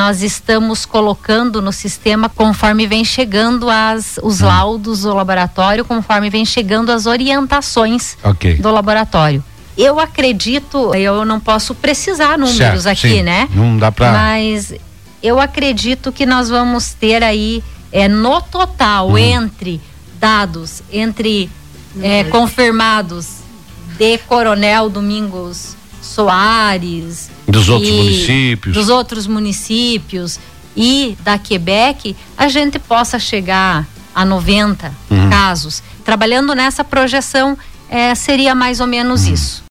nós estamos colocando no sistema conforme vem chegando os laudos do laboratório, conforme vem chegando as orientações do laboratório. Eu acredito, eu não posso precisar números aqui, sim, né? Não dá pra... Mas eu acredito que nós vamos ter aí, no total, entre dados, entre confirmados de Coronel Domingos Soares, dos outros municípios e da Quebec, a gente possa chegar a 90 casos. Trabalhando nessa projeção, seria mais ou menos isso.